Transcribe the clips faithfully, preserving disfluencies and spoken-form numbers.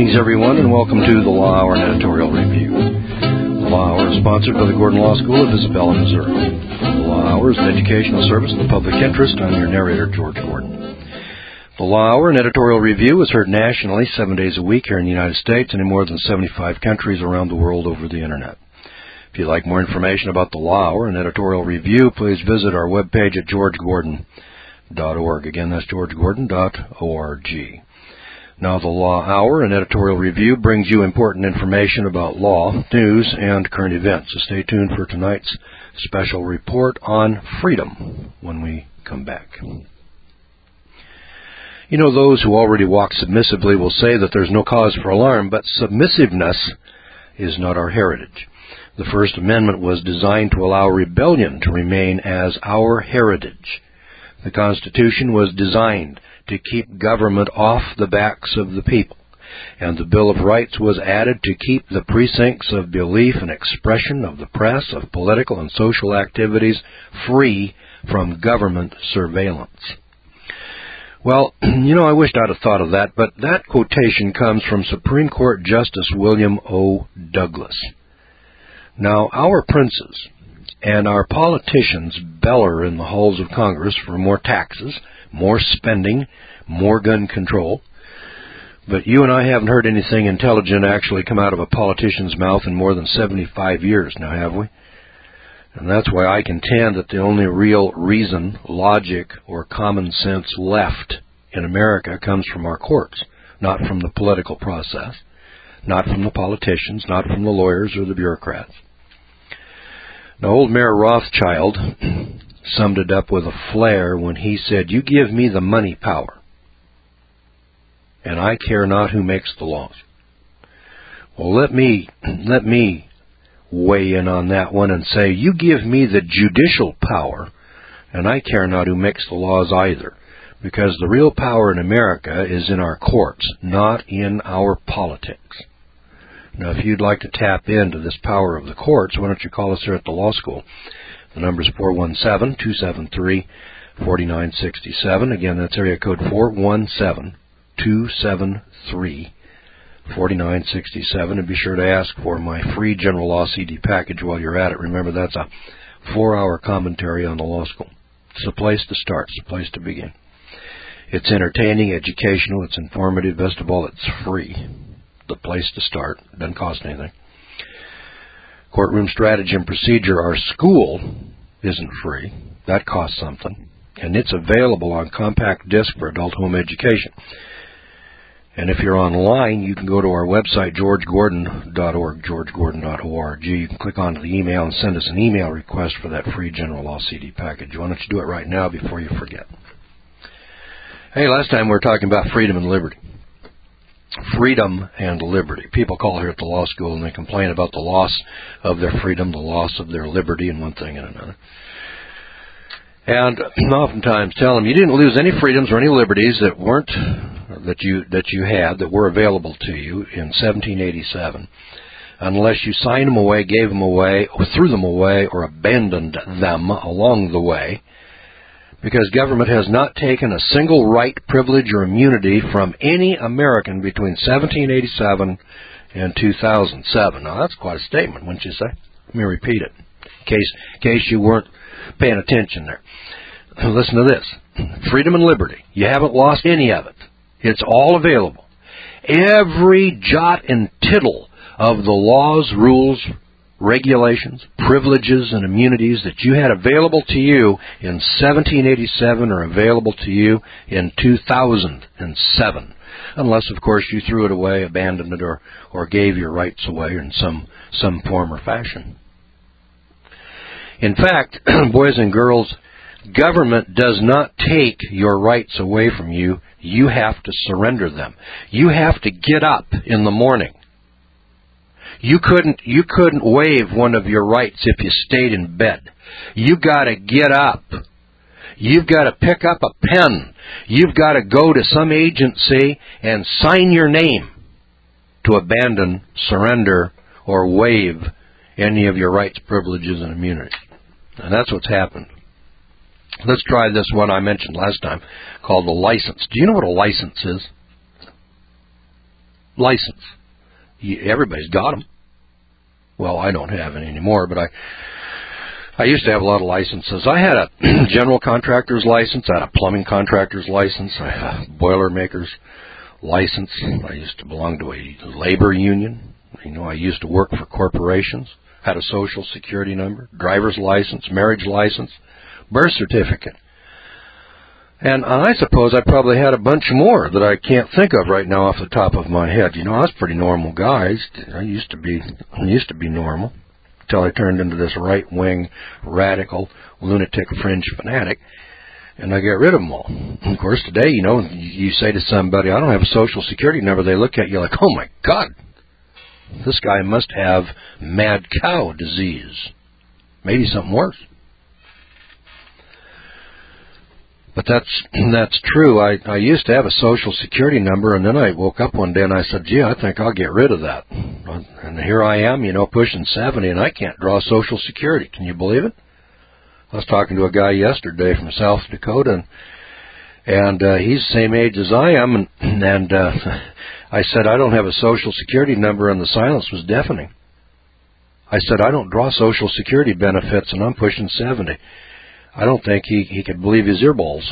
Greetings, everyone, and welcome to the Law Hour and Editorial Review. The Law Hour is sponsored by the Gordon Law School of Isabella, Missouri. The Law Hour is an educational service in the public interest. I'm your narrator, George Gordon. The Law Hour and Editorial Review is heard nationally seven days a week here in the United States and in more than seventy-five countries around the world over the Internet. If you'd like more information about the Law Hour and Editorial Review, please visit our webpage at george gordon dot org. Again, that's george gordon dot org. Now, the Law Hour and Editorial Review brings you important information about law, news, and current events. So stay tuned for tonight's special report on freedom when we come back. You know, those who already walk submissively will say that there's no cause for alarm, but submissiveness is not our heritage. The First Amendment was designed to allow rebellion to remain as our heritage. The Constitution was designed to keep government off the backs of the people, and the Bill of Rights was added to keep the precincts of belief and expression of the press, of political and social activities free from government surveillance. Well, you know, I wished I'd have thought of that, but that quotation comes from Supreme Court Justice William O. Douglas. Now, our princes and our politicians bellow in the halls of Congress for more taxes, more spending, more gun control. But you and I haven't heard anything intelligent actually come out of a politician's mouth in more than seventy-five years now, have we? And that's why I contend that the only real reason, logic, or common sense left in America comes from our courts, not from the political process, not from the politicians, not from the lawyers or the bureaucrats. Now, old Mayor Rothschild summed it up with a flair when he said, "You give me the money power, and I care not who makes the laws." Well, let me, let me weigh in on that one and say, you give me the judicial power, and I care not who makes the laws either, because the real power in America is in our courts, not in our politics. Now, if you'd like to tap into this power of the courts, why don't you call us here at the law school? The number is four one seven, two seven three, four nine six seven. Again, that's area code four one seven, two seven three, four nine six seven. And be sure to ask for my free general law C D package while you're at it. Remember, that's a four-hour commentary on the law school. It's a place to start. It's a place to begin. It's entertaining, educational, it's informative. Best of all, it's free. The place to start. Doesn't cost anything. Courtroom Strategy and Procedure, our school, isn't free. That costs something. And it's available on compact disc for adult home education. And if you're online, you can go to our website, george gordon dot org, george gordon dot org. You can click onto the email and send us an email request for that free general law C D package. Why don't you do it right now before you forget? Hey, last time we were talking about freedom and liberty. Freedom and liberty. People call here at the law school and they complain about the loss of their freedom, the loss of their liberty, and one thing and another. And oftentimes tell them you didn't lose any freedoms or any liberties that weren't that you that you had that were available to you in seventeen eighty-seven, unless you signed them away, gave them away, or threw them away, or abandoned them along the way. Because government has not taken a single right, privilege, or immunity from any American between seventeen eighty-seven and two thousand seven. Now, that's quite a statement, wouldn't you say? Let me repeat it, in case, in case you weren't paying attention there. Listen to this. Freedom and liberty. You haven't lost any of it. It's all available. Every jot and tittle of the laws, rules, regulations, privileges, and immunities that you had available to you in seventeen eighty-seven are available to you in two thousand seven. Unless, of course, you threw it away, abandoned it, or, or gave your rights away in some, some form or fashion. In fact, boys and girls, government does not take your rights away from you. You have to surrender them. You have to get up in the morning. You couldn't you couldn't waive one of your rights if you stayed in bed. You've got to get up. You've got to pick up a pen. You've got to go to some agency and sign your name to abandon, surrender, or waive any of your rights, privileges, and immunities. And that's what's happened. Let's try this one I mentioned last time called the license. Do you know what a license is? license. Everybody's got them. Well, I don't have any anymore, but I I used to have a lot of licenses. I had a general contractor's license. I had a plumbing contractor's license. I had a boilermaker's license. I used to belong to a labor union. You know, I used to work for corporations. Had a social security number, driver's license, marriage license, birth certificate. And I suppose I probably had a bunch more that I can't think of right now off the top of my head. You know, I was a pretty normal guy. I used to be, I used to be normal until I turned into this right-wing, radical, lunatic, fringe fanatic, and I got rid of them all. And of course, today, you know, you say to somebody, I don't have a social security number, they look at you like, oh my God, this guy must have mad cow disease. Maybe something worse. But that's that's true. I, I used to have a social security number, and then I woke up one day and I said, gee, I think I'll get rid of that. And here I am, you know, pushing seventy, and I can't draw social security. Can you believe it? I was talking to a guy yesterday from South Dakota, and, and uh, he's the same age as I am, and, and uh, I said, I don't have a social security number, and the silence was deafening. I said, I don't draw social security benefits, and I'm pushing seventy. I don't think he, he could believe his earballs.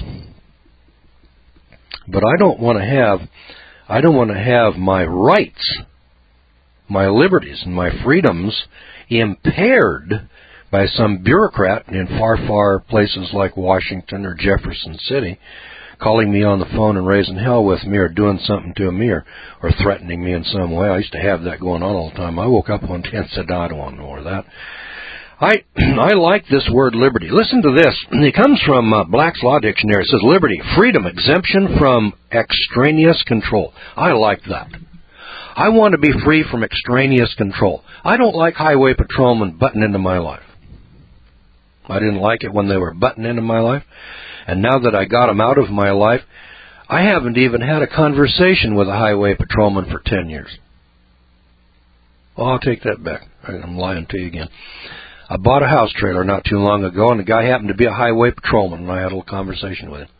But I don't want to have, I don't want to have my rights, my liberties, and my freedoms impaired by some bureaucrat in far, far places like Washington or Jefferson City calling me on the phone and raising hell with me or doing something to me or, or threatening me in some way. I used to have that going on all the time. I woke up one day and said, no, I don't want no more of that. I I like this word liberty. Listen to this. It comes from uh, Black's Law Dictionary. It says liberty, freedom, exemption from extraneous control. I like that. I want to be free from extraneous control. I don't like highway patrolmen butting into my life. I didn't like it when they were butting into my life. And now that I got them out of my life, I haven't even had a conversation with a highway patrolman for ten years. Well, I'll take that back. I'm lying to you again. I bought a house trailer not too long ago, and the guy happened to be a highway patrolman, and I had a little conversation with him.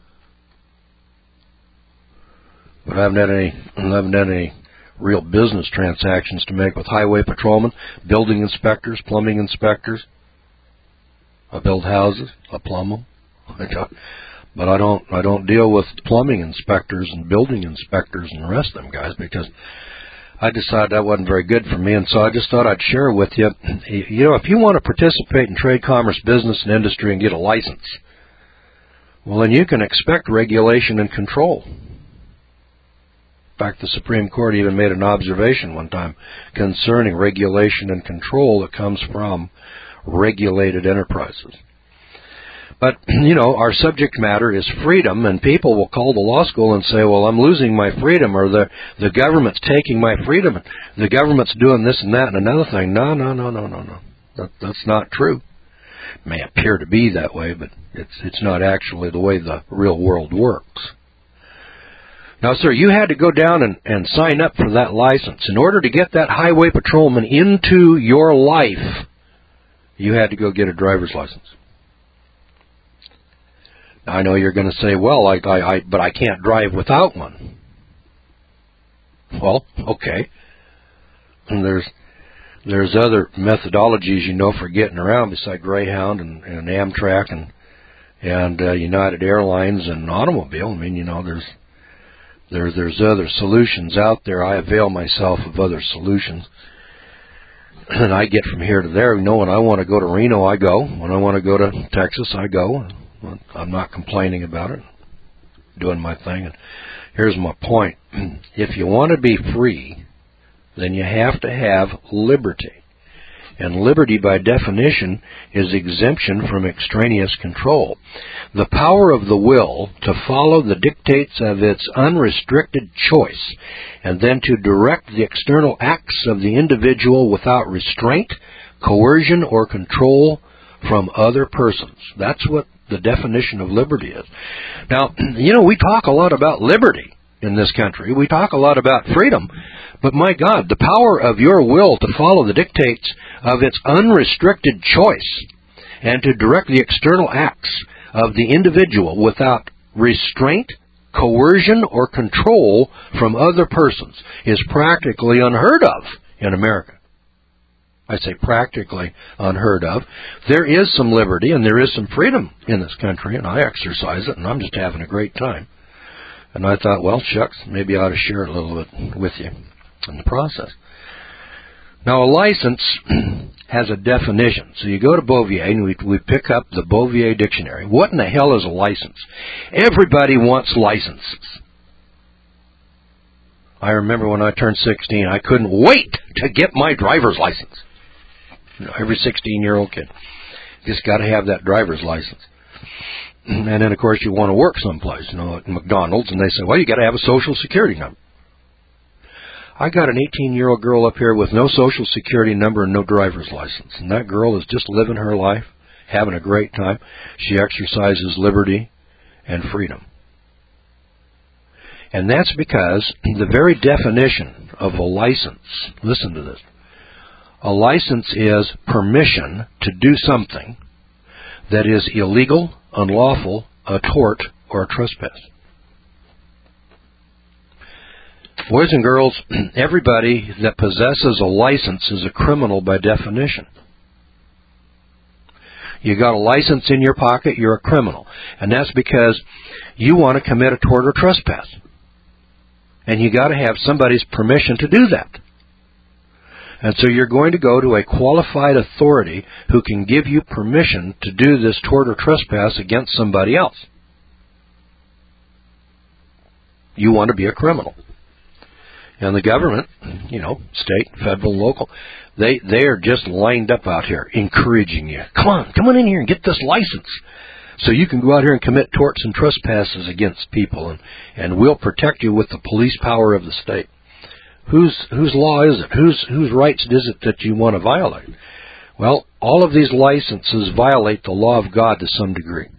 But I haven't had any, I haven't had any real business transactions to make with highway patrolmen, building inspectors, plumbing inspectors. I build houses, I plumb them, but I don't, I don't deal with plumbing inspectors and building inspectors and the rest of them guys because I decided that wasn't very good for me, and so I just thought I'd share with you. You know, if you want to participate in trade, commerce, business, and industry and get a license, well, then you can expect regulation and control. In fact, the Supreme Court even made an observation one time concerning regulation and control that comes from regulated enterprises. But, you know, our subject matter is freedom, and people will call the law school and say, well, I'm losing my freedom, or the, the government's taking my freedom, the government's doing this and that and another thing. No, no, no, no, no, no. That, that's not true. It may appear to be that way, but it's, it's not actually the way the real world works. Now, sir, you had to go down and, and sign up for that license. In order to get that highway patrolman into your life, you had to go get a driver's license. I know you're going to say, well, I, I, I, but I can't drive without one. Well, okay. And there's there's other methodologies, you know, for getting around beside Greyhound and, and Amtrak and and uh, United Airlines and automobile. I mean, you know, there's there's there's other solutions out there. I avail myself of other solutions, and I get from here to there. You know, when I want to go to Reno, I go. When I want to go to Texas, I go. I'm not complaining about it, doing my thing. And here's my point. If you want to be free, then you have to have liberty. And liberty, by definition, is exemption from extraneous control. The power of the will to follow the dictates of its unrestricted choice, and then to direct the external acts of the individual without restraint, coercion, or control from other persons. That's what the definition of liberty is. Now, you know, we talk a lot about liberty in this country. We talk a lot about freedom. But my God, the power of your will to follow the dictates of its unrestricted choice and to direct the external acts of the individual without restraint, coercion or control from other persons is practically unheard of in America. I say practically unheard of. There is some liberty and there is some freedom in this country, and I exercise it, and I'm just having a great time. And I thought, well, shucks, maybe I ought to share it a little bit with you in the process. Now, a license has a definition. So you go to Bouvier, and we, we pick up the Bouvier Dictionary. What in the hell is a license? Everybody wants licenses. I remember when I turned sixteen, I couldn't wait to get my driver's license. You know, every sixteen-year-old kid just got to have that driver's license. And then, of course, you want to work someplace, you know, at McDonald's, and they say, well, you got to have a Social Security number. I got an eighteen-year-old girl up here with no Social Security number and no driver's license, and that girl is just living her life, having a great time. She exercises liberty and freedom. And that's because the very definition of a license, listen to this, a license is permission to do something that is illegal, unlawful, a tort, or a trespass. Boys and girls, everybody that possesses a license is a criminal by definition. You got a license in your pocket, you're a criminal. And that's because you want to commit a tort or trespass. And you got to have somebody's permission to do that. And so you're going to go to a qualified authority who can give you permission to do this tort or trespass against somebody else. You want to be a criminal. And the government, you know, state, federal, local, they they are just lined up out here encouraging you. Come on, come on in here and get this license so you can go out here and commit torts and trespasses against people, and, and we'll protect you with the police power of the state. Whose whose law is it? Whose whose rights is it that you want to violate? Well, all of these licenses violate the law of God to some degree.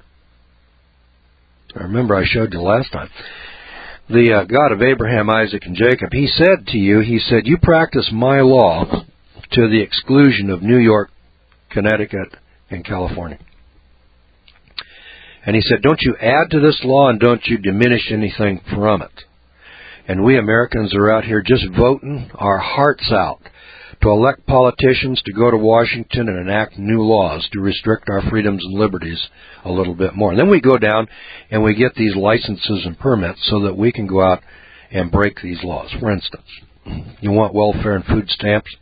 I remember I showed you last time. The uh, God of Abraham, Isaac, and Jacob, He said to you, He said, you practice my law to the exclusion of New York, Connecticut, and California. And He said, don't you add to this law and don't you diminish anything from it. And we Americans are out here just voting our hearts out to elect politicians to go to Washington and enact new laws to restrict our freedoms and liberties a little bit more. And then we go down and we get these licenses and permits so that we can go out and break these laws. For instance, you want welfare and food stamps?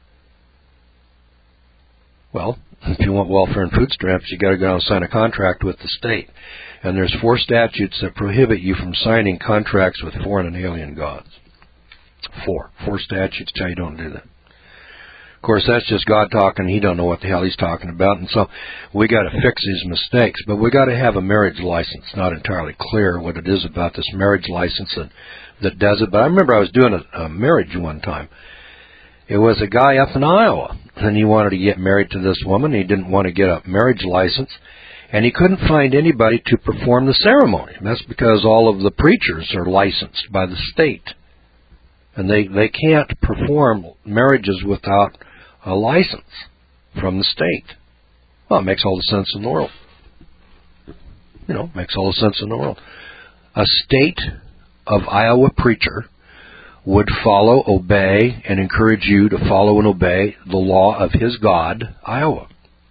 Well, if you want welfare and food stamps, you got to go out and sign a contract with the state. And there's four statutes that prohibit you from signing contracts with foreign and alien gods. Four. Four statutes tell you don't do that. Of course, that's just God talking. He don't know what the hell He's talking about. And so we got to fix these mistakes. But we got to have a marriage license. Not entirely clear what it is about this marriage license that, that does it. But I remember I was doing a, a marriage one time. It was a guy up in Iowa, and he wanted to get married to this woman. He didn't want to get a marriage license, and he couldn't find anybody to perform the ceremony. And that's because all of the preachers are licensed by the state, and they, they can't perform marriages without a license from the state. Well, it makes all the sense in the world. You know, makes all the sense in the world. A state of Iowa preacher would follow, obey, and encourage you to follow and obey the law of his God, Iowa.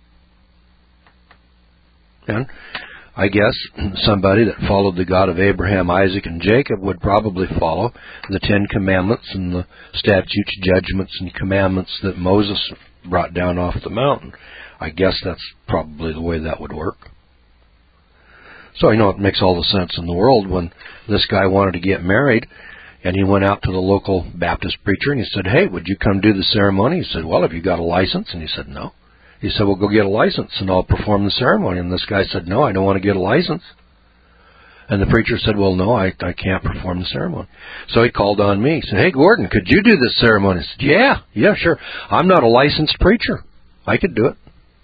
And I guess somebody that followed the God of Abraham, Isaac, and Jacob would probably follow the Ten Commandments and the statutes, judgments, and commandments that Moses brought down off the mountain. I guess that's probably the way that would work. So I know it makes all the sense in the world when this guy wanted to get married, and he went out to the local Baptist preacher, and he said, hey, would you come do the ceremony? He said, well, have you got a license? And he said, no. He said, well, go get a license, and I'll perform the ceremony. And this guy said, no, I don't want to get a license. And the preacher said, well, no, I, I can't perform the ceremony. So he called on me. He said, hey, Gordon, could you do this ceremony? I said, yeah, yeah, sure. I'm not a licensed preacher. I could do it.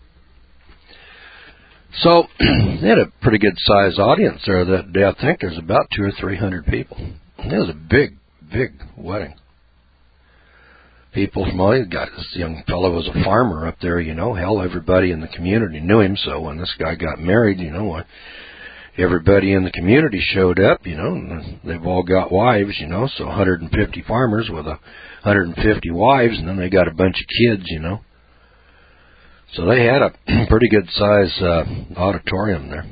So they had a pretty good-sized audience there that day. I think there's about two or three hundred people. It was a big, big wedding. People from all these guys. This young fellow was a farmer up there, you know. Hell, everybody in the community knew him. So when this guy got married, you know, everybody in the community showed up, you know, and they've all got wives, you know, so one hundred fifty farmers with a one hundred fifty wives, and then they got a bunch of kids, you know. So they had a pretty good size uh, auditorium there.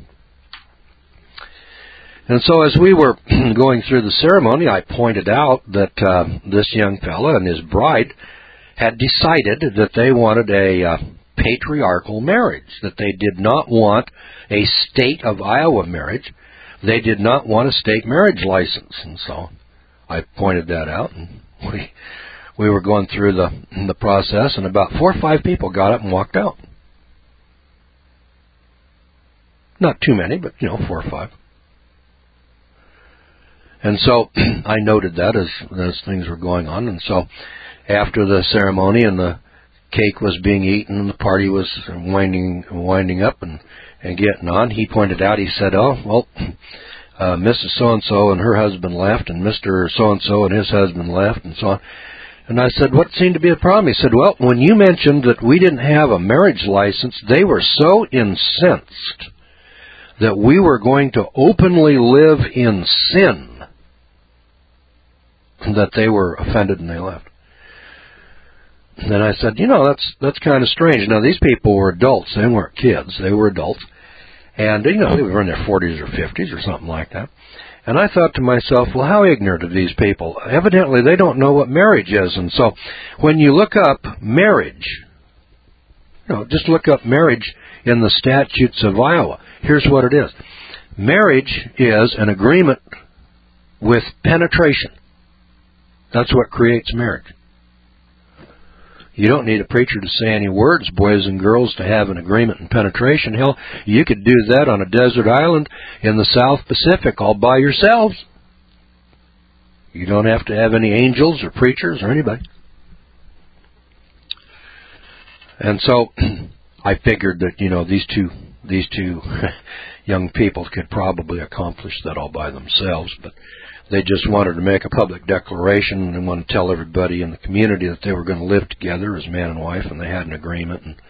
And so as we were going through the ceremony, I pointed out that uh, this young fella and his bride had decided that they wanted a uh, patriarchal marriage, that they did not want a state of Iowa marriage. They did not want a state marriage license. And so I pointed that out, and we we were going through the the process, and about four or five people got up and walked out. Not too many, but, you know, four or five. And so I noted that as, as things were going on. And so after the ceremony and the cake was being eaten and the party was winding winding up and, and getting on, he pointed out, he said, oh, well, uh, Missus So-and-so and her husband left, and Mister So-and-so and his husband left, and so on. And I said, what seemed to be the problem? He said, well, when you mentioned that we didn't have a marriage license, they were so incensed that we were going to openly live in sin that they were offended and they left. And then I said, you know, that's that's kind of strange. Now, these people were adults. They weren't kids. They were adults. And, you know, they were in their forties or fifties or something like that. And I thought to myself, well, how ignorant are these people? Evidently, they don't know what marriage is. And so when you look up marriage, you know, just look up marriage in the statutes of Iowa. Here's what it is. Marriage is an agreement with penetration. That's what creates marriage. You don't need a preacher to say any words, boys and girls, to have an agreement and penetration. Hell, you could do that on a desert island in the South Pacific all by yourselves. You don't have to have any angels or preachers or anybody. And so I figured that, you know, these two these two young people could probably accomplish that all by themselves, but they just wanted to make a public declaration and want to tell everybody in the community that they were going to live together as man and wife, and they had an agreement. And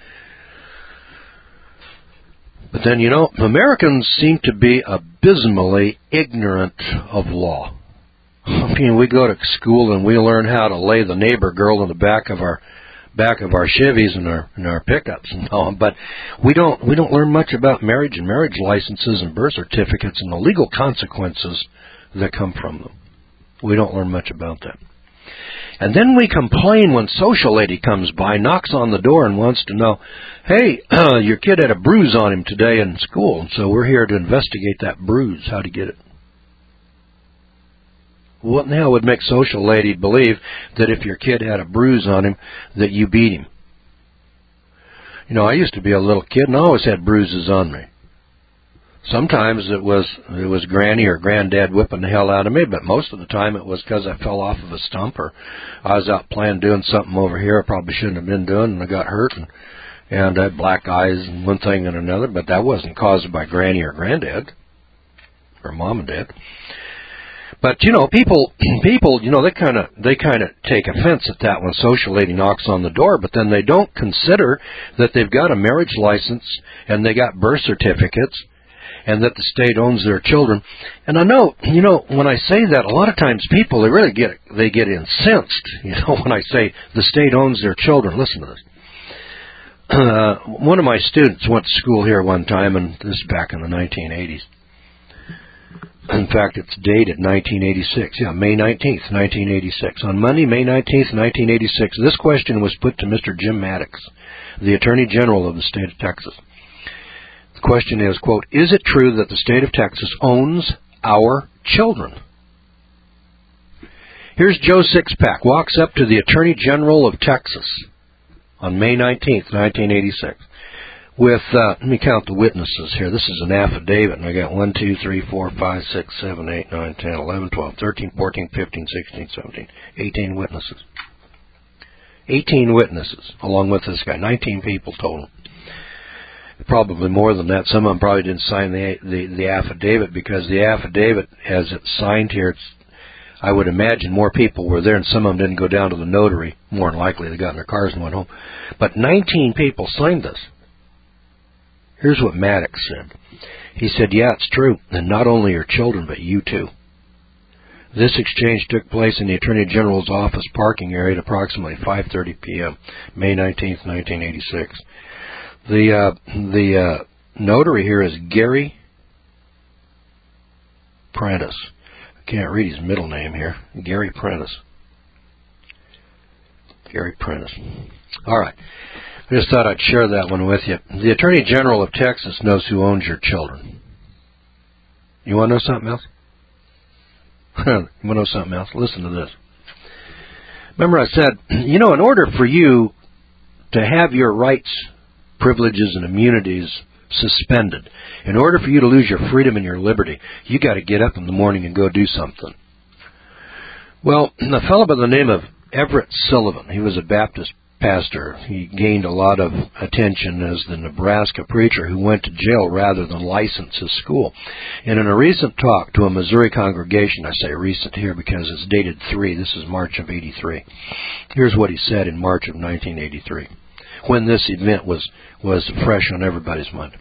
but then, you know, Americans seem to be abysmally ignorant of law. I mean, we go to school and we learn how to lay the neighbor girl in the back of our back of our Chevys and our and our pickups and all, but we don't we don't learn much about marriage and marriage licenses and birth certificates and the legal consequences that come from them. We don't learn much about that. And then we complain when social lady comes by, knocks on the door and wants to know, hey, uh, your kid had a bruise on him today in school, and so we're here to investigate that bruise. How'd he get it? What in the hell would make social lady believe that if your kid had a bruise on him, that you beat him? You know, I used to be a little kid and I always had bruises on me. Sometimes it was it was Granny or Granddad whipping the hell out of me, but most of the time it was because I fell off of a stump or I was out playing doing something over here I probably shouldn't have been doing, and I got hurt and, and I had black eyes and one thing and another, but that wasn't caused by Granny or Granddad or Mom and Dad. But, you know, people, people, you know, they kind of they kind of take offense at that when social lady knocks on the door, but then they don't consider that they've got a marriage license and they got birth certificates and that the state owns their children. And I know, you know, when I say that, a lot of times people, they really get they get incensed, you know, when I say the state owns their children. Listen to this. Uh, one of my students went to school here one time, and this is back in the nineteen eighties. In fact, it's dated nineteen eighty-six. Yeah, May nineteenth, nineteen eighty-six. On Monday, May nineteenth, nineteen eighty-six, this question was put to Mister Jim Maddox, the Attorney General of the state of Texas. The question is, quote, is it true that the state of Texas owns our children? Here's Joe Sixpack, walks up to the Attorney General of Texas on May nineteenth, nineteen eighty-six. With, uh, let me count the witnesses here. This is an affidavit, and I got one, two, three, four, five, six, seven, eight, nine, ten, eleven, twelve, thirteen, fourteen, fifteen, sixteen, seventeen, eighteen witnesses. eighteen witnesses, along with this guy. nineteen people total. Probably more than that. Some of them probably didn't sign the the, the affidavit, because the affidavit, as it's signed here, it's, I would imagine more people were there, and some of them didn't go down to the notary. More than likely, they got in their cars and went home. But nineteen people signed this. Here's what Maddox said. He said, yeah, it's true, and not only your children, but you too. This exchange took place in the Attorney General's office parking area at approximately five thirty p.m., May nineteenth, nineteen eighty-six. The, uh, the uh, notary here is Gary Prentice. I can't read his middle name here. Gary Prentice. Gary Prentice. All right. I just thought I'd share that one with you. The Attorney General of Texas knows who owns your children. You want to know something else? You want to know something else? Listen to this. Remember I said, you know, in order for you to have your rights, privileges, and immunities suspended, in order for you to lose your freedom and your liberty, you got to get up in the morning and go do something. Well, a fellow by the name of Everett Sullivan, he was a Baptist pastor. He gained a lot of attention as the Nebraska preacher who went to jail rather than license his school. And in a recent talk to a Missouri congregation, I say recent here because it's dated three, this is March of eighty-three. Here's what he said in March of nineteen eighty-three, when this event was, was fresh on everybody's mind.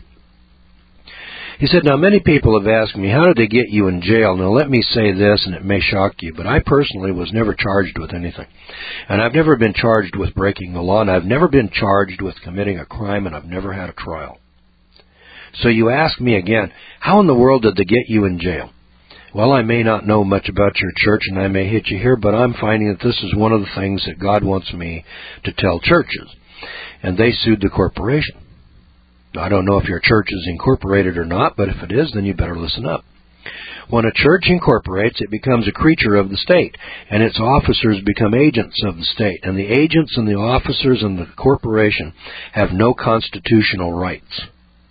He said, now many people have asked me, how did they get you in jail? Now let me say this, and it may shock you, but I personally was never charged with anything. And I've never been charged with breaking the law, and I've never been charged with committing a crime, and I've never had a trial. So you ask me again, how in the world did they get you in jail? Well, I may not know much about your church, and I may hit you here, but I'm finding that this is one of the things that God wants me to tell churches. And they sued the corporation. I don't know if your church is incorporated or not, but if it is, then you better listen up. When a church incorporates, it becomes a creature of the state, and its officers become agents of the state. And the agents and the officers and the corporation have no constitutional rights.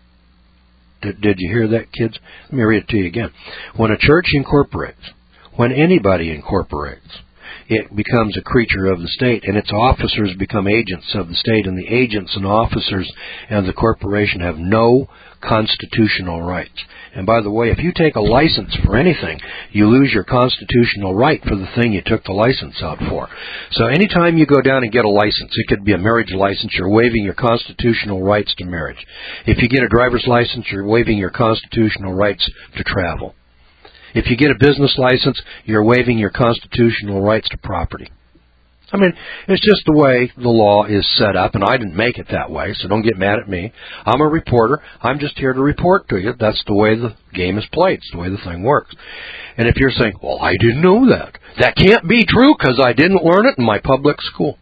Did, did you hear that, kids? Let me read it to you again. When a church incorporates, when anybody incorporates, it becomes a creature of the state, and its officers become agents of the state, and the agents and officers and the corporation have no constitutional rights. And by the way, if you take a license for anything, you lose your constitutional right for the thing you took the license out for. So anytime you go down and get a license, it could be a marriage license, you're waiving your constitutional rights to marriage. If you get a driver's license, you're waiving your constitutional rights to travel. If you get a business license, you're waiving your constitutional rights to property. I mean, it's just the way the law is set up, and I didn't make it that way, so don't get mad at me. I'm a reporter. I'm just here to report to you. That's the way the game is played. It's the way the thing works. And if you're saying, well, I didn't know that. That can't be true because I didn't learn it in my public school.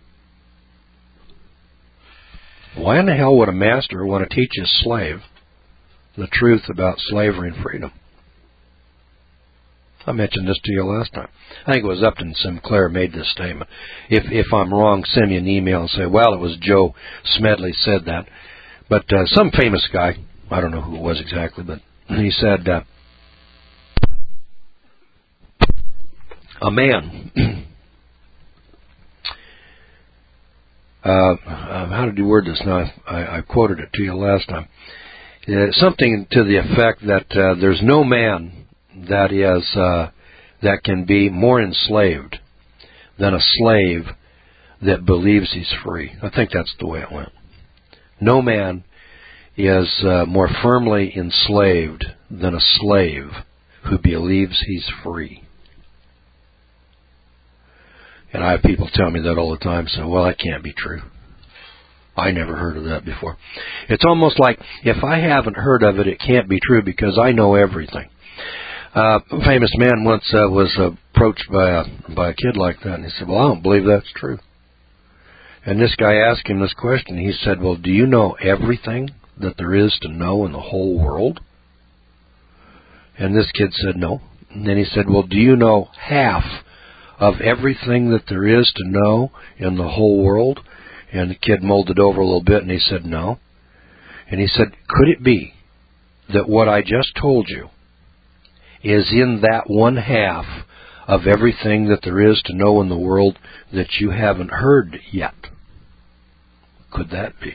Why in the hell would a master want to teach his slave the truth about slavery and freedom? I mentioned this to you last time. I think it was Upton Sinclair made this statement. If if I'm wrong, send me an email and say, well, it was Joe Smedley said that. But uh, some famous guy, I don't know who it was exactly, but he said, uh, a man, uh, how did you word this? Now, I, I quoted it to you last time. Uh, something to the effect that uh, there's no man that is uh, that can be more enslaved than a slave that believes he's free. I think that's the way it went. No man is uh, more firmly enslaved than a slave who believes he's free. And I have people tell me that all the time, saying, well, that can't be true. I never heard of that before. It's almost like, if I haven't heard of it, it can't be true because I know everything. Uh, a famous man once uh, was uh, approached by a, by a kid like that, and he said, well, I don't believe that's true. And this guy asked him this question. He said, well, do you know everything that there is to know in the whole world? And this kid said, no. And then he said, well, do you know half of everything that there is to know in the whole world? And the kid mulled it over a little bit, and he said, no. And he said, could it be that what I just told you is in that one half of everything that there is to know in the world that you haven't heard yet? Could that be?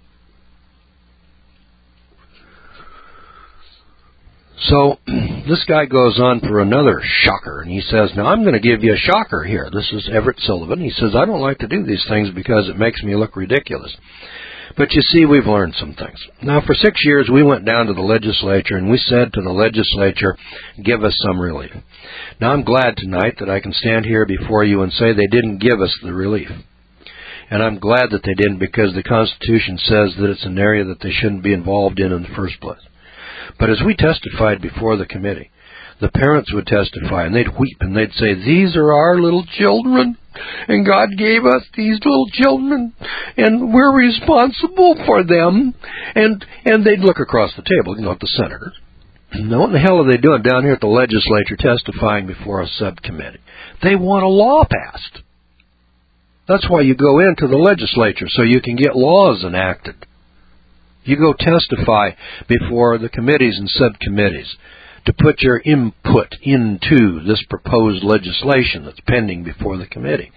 So this guy goes on for another shocker, and he says, now I'm going to give you a shocker here. This is Everett Sullivan. He says, I don't like to do these things because it makes me look ridiculous. But you see, we've learned some things. Now, for six years, we went down to the legislature and we said to the legislature, give us some relief. Now, I'm glad tonight that I can stand here before you and say they didn't give us the relief. And I'm glad that they didn't, because the Constitution says that it's an area that they shouldn't be involved in in the first place. But as we testified before the committee, the parents would testify, and they'd weep, and they'd say, these are our little children, and God gave us these little children, and we're responsible for them. And and they'd look across the table, you know, at the senators. Now, what in the hell are they doing down here at the legislature testifying before a subcommittee? They want a law passed. That's why you go into the legislature, so you can get laws enacted. You go testify before the committees and subcommittees to put your input into this proposed legislation that's pending before the committee.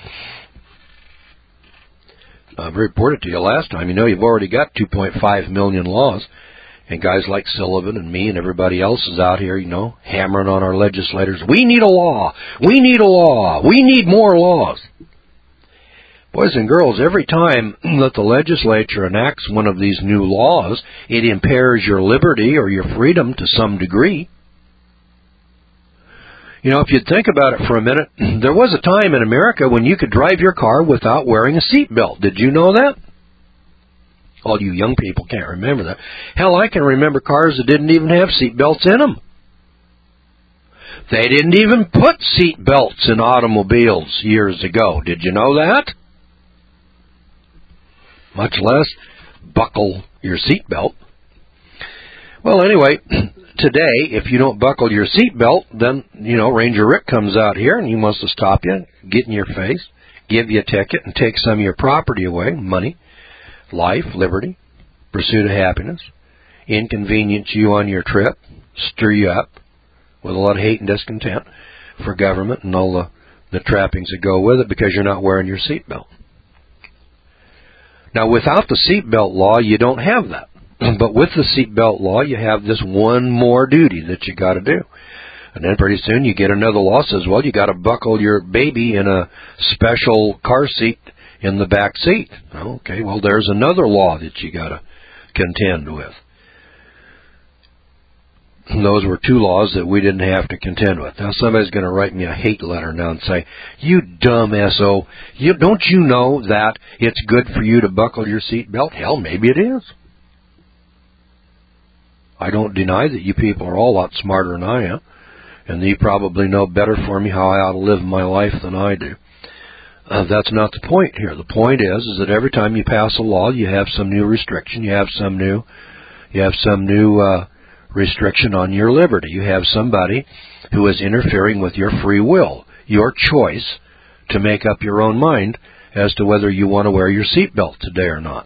I've reported to you last time, you know, you've already got two point five million laws, and guys like Sullivan and me and everybody else is out here, you know, hammering on our legislators. We need a law. We need a law. We need more laws. Boys and girls, every time that the legislature enacts one of these new laws, it impairs your liberty or your freedom to some degree. You know, if you'd think about it for a minute, there was a time in America when you could drive your car without wearing a seatbelt. Did you know that? All you young people can't remember that. Hell, I can remember cars that didn't even have seatbelts in them. They didn't even put seatbelts in automobiles years ago. Did you know that? Much less buckle your seatbelt. Well, anyway, today, if you don't buckle your seatbelt, then, you know, Ranger Rick comes out here and he wants to stop you, get in your face, give you a ticket, and take some of your property away, money, life, liberty, pursuit of happiness, inconvenience you on your trip, stir you up with a lot of hate and discontent for government and all the, the trappings that go with it because you're not wearing your seatbelt. Now, without the seatbelt law, you don't have that. But with the seatbelt law, you have this one more duty that you got to do. And then pretty soon you get another law that says, well, you got to buckle your baby in a special car seat in the back seat. Okay, well, there's another law that you got to contend with. And those were two laws that we didn't have to contend with. Now, somebody's going to write me a hate letter now and say, you dumb S O, you, don't you know that it's good for you to buckle your seatbelt? Hell, maybe it is. I don't deny that you people are all a lot smarter than I am, and you probably know better for me how I ought to live my life than I do. Uh, that's not the point here. The point is, is that every time you pass a law, you have some new restriction, you have some new, you have some new, uh, restriction on your liberty. You have somebody who is interfering with your free will, your choice to make up your own mind as to whether you want to wear your seatbelt today or not.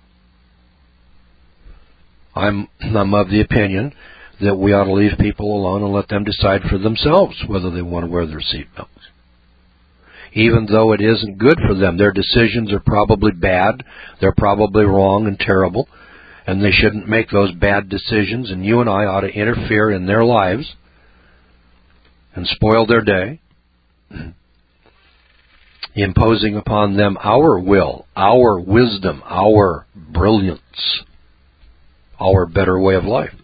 I'm, I'm of the opinion that we ought to leave people alone and let them decide for themselves whether they want to wear their seatbelts. Even though it isn't good for them, their decisions are probably bad, they're probably wrong and terrible, and they shouldn't make those bad decisions, and you and I ought to interfere in their lives and spoil their day, imposing upon them our will, our wisdom, our brilliance, our better way of life.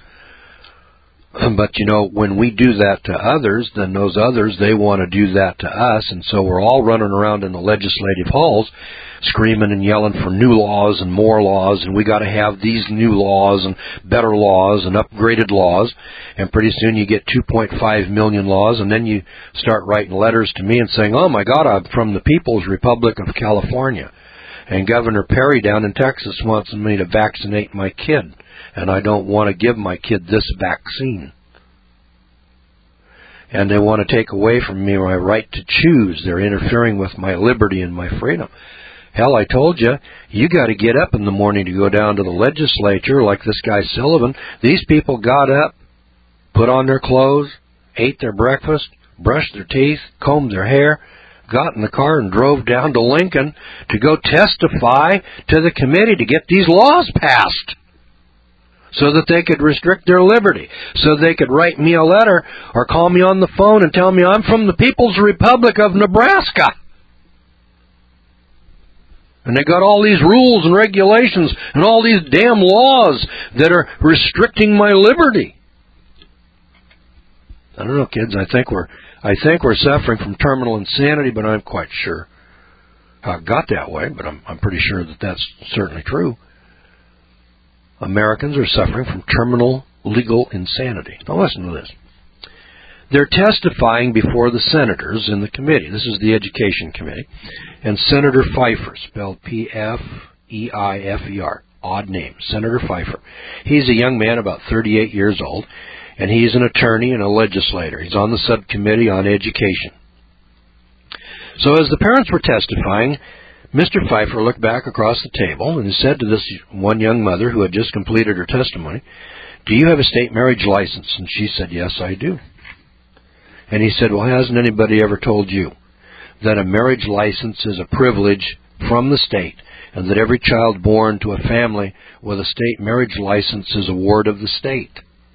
But, you know, when we do that to others, then those others, they want to do that to us, and so we're all running around in the legislative halls screaming and yelling for new laws and more laws, and we got to have these new laws and better laws and upgraded laws, and pretty soon you get two point five million laws, and then you start writing letters to me and saying, oh my God, I'm from the People's Republic of California, and Governor Perry down in Texas wants me to vaccinate my kid, and I don't want to give my kid this vaccine. And they want to take away from me my right to choose. They're interfering with my liberty and my freedom. Hell, I told you, you got to get up in the morning to go down to the legislature like this guy Sullivan. These people got up, put on their clothes, ate their breakfast, brushed their teeth, combed their hair, got in the car and drove down to Lincoln to go testify to the committee to get these laws passed so that they could restrict their liberty, so they could write me a letter or call me on the phone and tell me I'm from the People's Republic of Nebraska. And they got all these rules and regulations and all these damn laws that are restricting my liberty. I don't know, kids. I think we're I think we're suffering from terminal insanity, but I'm quite sure how it got that way. But I'm I'm pretty sure that that's certainly true. Americans are suffering from terminal legal insanity. Now listen to this. They're testifying before the senators in the committee. This is the Education Committee. And Senator Pfeiffer, spelled P F E I F E R, odd name, Senator Pfeiffer. He's a young man, about thirty-eight years old, and he's an attorney and a legislator. He's on the subcommittee on education. So as the parents were testifying, Mister Pfeiffer looked back across the table and said to this one young mother who had just completed her testimony, "Do you have a state marriage license?" And she said, "Yes, I do." And he said, "Well, hasn't anybody ever told you that a marriage license is a privilege from the state, and that every child born to a family with a state marriage license is a ward of the state?"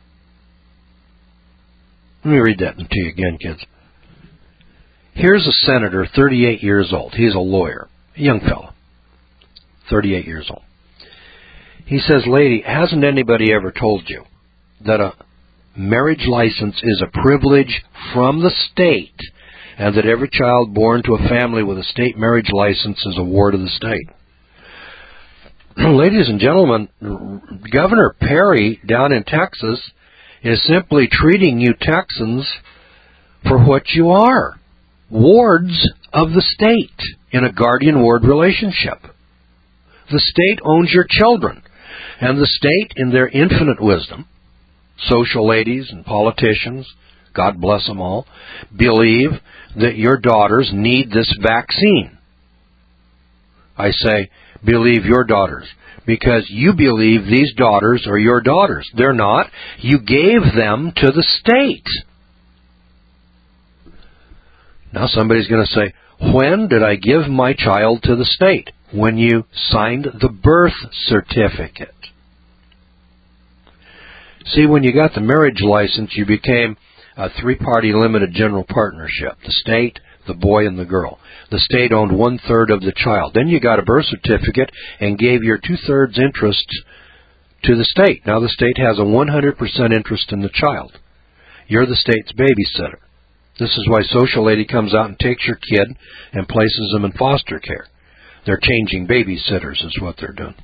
Let me read that to you again, kids. Here's a senator, thirty-eight years old. He's a lawyer, a young fellow, thirty-eight years old. He says, "Lady, hasn't anybody ever told you that a marriage license is a privilege from the state, and that every child born to a family with a state marriage license is a ward of the state?" Ladies and gentlemen, Governor Perry down in Texas is simply treating you Texans for what you are, wards of the state in a guardian-ward relationship. The state owns your children, and the state, in their infinite wisdom, social ladies and politicians, God bless them all, believe that your daughters need this vaccine. I say, believe your daughters, because you believe these daughters are your daughters. They're not. You gave them to the state. Now somebody's going to say, when did I give my child to the state? When you signed the birth certificate. See, when you got the marriage license, you became a three-party limited general partnership. The state, the boy, and the girl. The state owned one-third of the child. Then you got a birth certificate and gave your two-thirds interest to the state. Now the state has a one hundred percent interest in the child. You're the state's babysitter. This is why Social Lady comes out and takes your kid and places them in foster care. They're changing babysitters is what they're doing.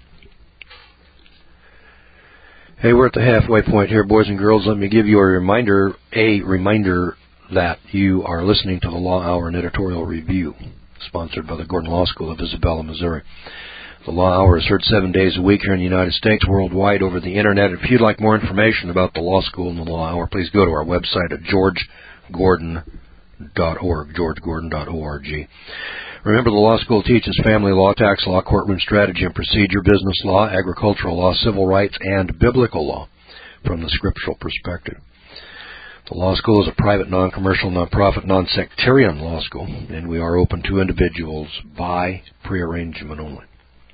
Hey, we're at the halfway point here, boys and girls. Let me give you a reminder, a reminder that you are listening to the Law Hour and Editorial Review, sponsored by the Gordon Law School of Isabella, Missouri. The Law Hour is heard seven days a week here in the United States, worldwide over the Internet. If you'd like more information about the Law School and the Law Hour, please go to our website at george gordon dot org, george gordon dot org. Remember, the law school teaches family law, tax law, courtroom strategy and procedure, business law, agricultural law, civil rights, and biblical law from the scriptural perspective. The law school is a private, non-commercial, non-profit, non-sectarian law school, and we are open to individuals by prearrangement only.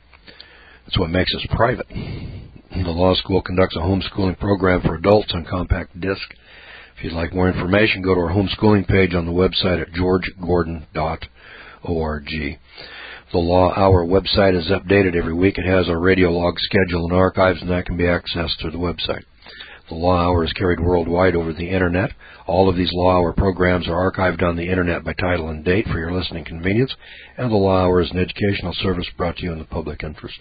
That's what makes us private. The law school conducts a homeschooling program for adults on compact disc. If you'd like more information, go to our homeschooling page on the website at george gordon dot org. The Law Hour website is updated every week. It has our radio log schedule and archives, and that can be accessed through the website. The Law Hour is carried worldwide over the Internet. All of these Law Hour programs are archived on the Internet by title and date for your listening convenience, and the Law Hour is an educational service brought to you in the public interest.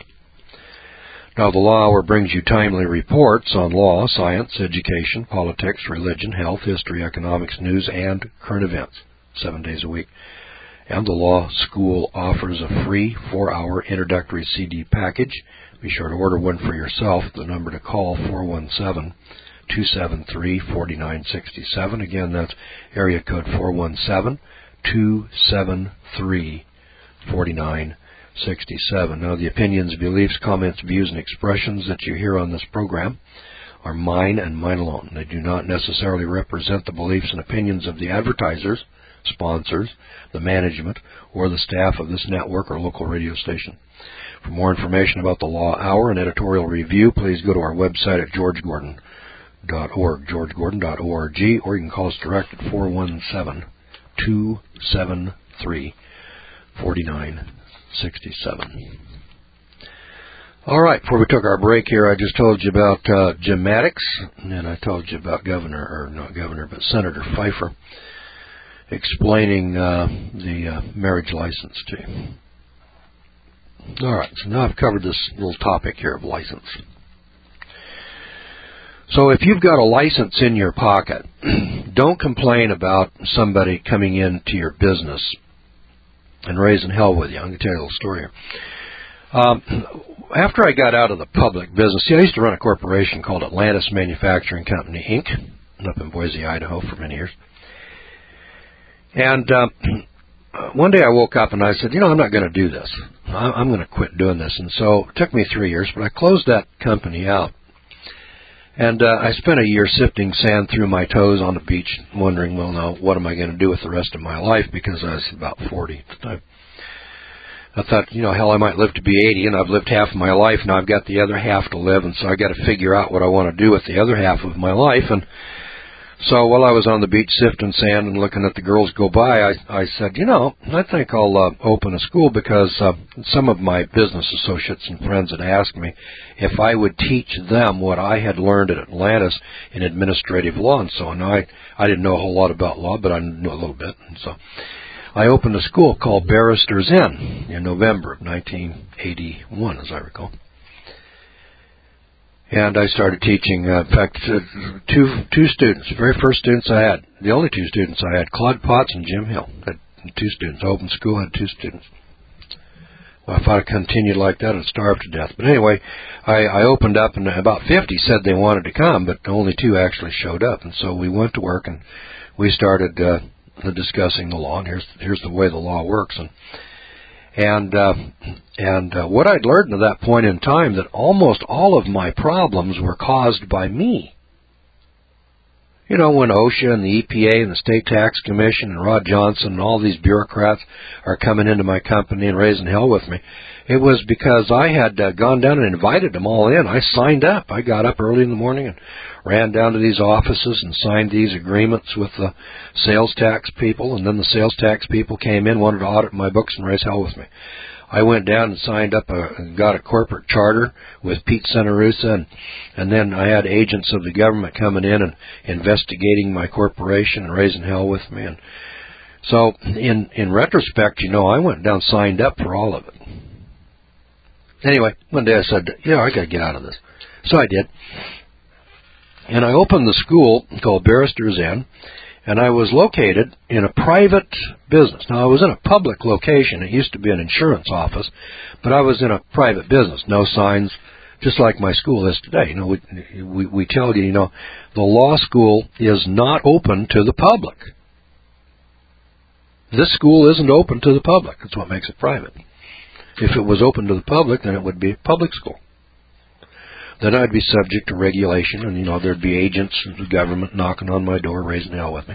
Now, the Law Hour brings you timely reports on law, science, education, politics, religion, health, history, economics, news, and current events, seven days a week. And the Law School offers a free four-hour introductory C D package. Be sure to order one for yourself. The number to call, four one seven, two seven three, four nine six seven. Again, that's area code four one seven, two seven three, four nine six seven. Now, the opinions, beliefs, comments, views, and expressions that you hear on this program are mine and mine alone. They do not necessarily represent the beliefs and opinions of the advertisers, sponsors, the management, or the staff of this network or local radio station. For more information about the Law Hour and Editorial Review, please go to our website at george gordon dot org, george gordon dot org, or you can call us direct at four one seven, two seven three, four nine sixty-seven. All right, before we took our break here, I just told you about uh, Jim Maddox, and I told you about Governor, or not Governor, but Senator Pfeiffer explaining uh, the uh, marriage license to you. All right, so now I've covered this little topic here of license. So if you've got a license in your pocket, don't complain about somebody coming into your business and raising hell with you. I'm going to tell you a little story here. Um, after I got out of the public business, see, I used to run a corporation called Atlantis Manufacturing Company, Incorporated, up in Boise, Idaho for many years. And um, one day I woke up and I said, you know, I'm not going to do this. I'm going to quit doing this. And so it took me three years, but I closed that company out. And uh, I spent a year sifting sand through my toes on the beach, wondering, well, now, what am I going to do with the rest of my life? Because I was about forty at the time. I thought, you know, hell, I might live to be eighty, and I've lived half of my life. Now I've got the other half to live, and so I got to figure out what I want to do with the other half of my life. And so while I was on the beach sifting sand and looking at the girls go by, I, I said, you know, I think I'll uh, open a school, because uh, some of my business associates and friends had asked me if I would teach them what I had learned at Atlantis in administrative law and so on. Now, I, I didn't know a whole lot about law, but I knew a little bit. And so I opened a school called Barristers Inn in November of nineteen eighty-one, as I recall. And I started teaching, uh, in fact, uh, two two students, the very first students I had, the only two students I had, Claude Potts and Jim Hill. I had two students. I opened school, had two students. Well, if I had continued like that, I'd starve to death. But anyway, I, I opened up, and about fifty said they wanted to come, but only two actually showed up. And so we went to work, and we started uh, discussing the law, and here's, here's the way the law works. And And uh, and uh, what I'd learned at that point in time, that almost all of my problems were caused by me. You know, when OSHA and the E P A and the State Tax Commission and Rod Johnson and all these bureaucrats are coming into my company and raising hell with me, it was because I had uh, gone down and invited them all in. I signed up. I got up early in the morning and ran down to these offices and signed these agreements with the sales tax people, and then the sales tax people came in, wanted to audit my books and raise hell with me. I went down and signed up, a, and got a corporate charter with Pete Senarusa, and, and then I had agents of the government coming in and investigating my corporation and raising hell with me. And so, in in retrospect, you know, I went down, signed up for all of it. Anyway, one day I said, yeah, I got to get out of this. So I did. And I opened the school called Barristers Inn, and I was located in a private business. Now, I was in a public location. It used to be an insurance office, but I was in a private business. No signs, just like my school is today. You know, we, we, we tell you, you know, the law school is not open to the public. This school isn't open to the public. That's what makes it private. If it was open to the public, then it would be a public school. Then I'd be subject to regulation, and, you know, there'd be agents of the government knocking on my door, raising hell with me,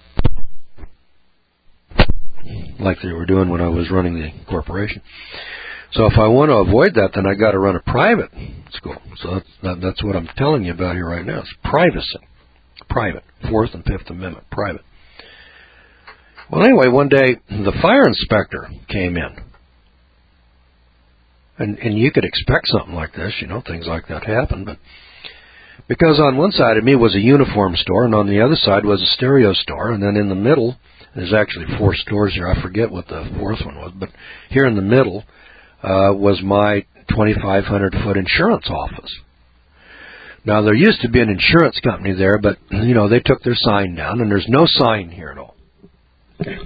like they were doing when I was running the corporation. So if I want to avoid that, then I got to run a private school. So that's, that, that's what I'm telling you about here right now. It's privacy, private, Fourth and Fifth Amendment, private. Well, anyway, one day the fire inspector came in. And, and you could expect something like this, you know, things like that happen. But because on one side of me was a uniform store, and on the other side was a stereo store, and then in the middle, there's actually four stores here. I forget what the fourth one was, but here in the middle uh, was my twenty-five hundred foot insurance office. Now, there used to be an insurance company there, but, you know, they took their sign down, and there's no sign here at all. Okay.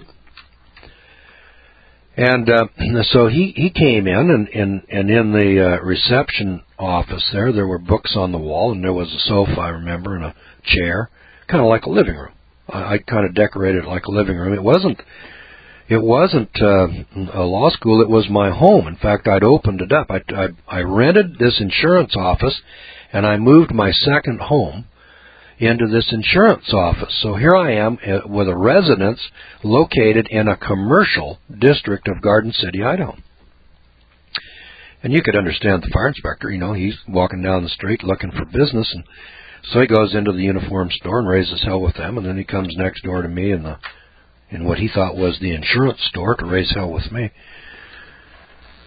And uh, so he, he came in, and, and, and in the uh, reception office there, there were books on the wall, and there was a sofa, I remember, and a chair, kind of like a living room. I, I kind of decorated it like a living room. It wasn't it wasn't uh, a law school. It was my home. In fact, I'd opened it up. I, I, I rented this insurance office, and I moved my second home into this insurance office. So here I am with a residence located in a commercial district of Garden City, Idaho. And you could understand the fire inspector, you know, he's walking down the street looking for business, and so he goes into the uniform store and raises hell with them, and then he comes next door to me in the in what he thought was the insurance store to raise hell with me.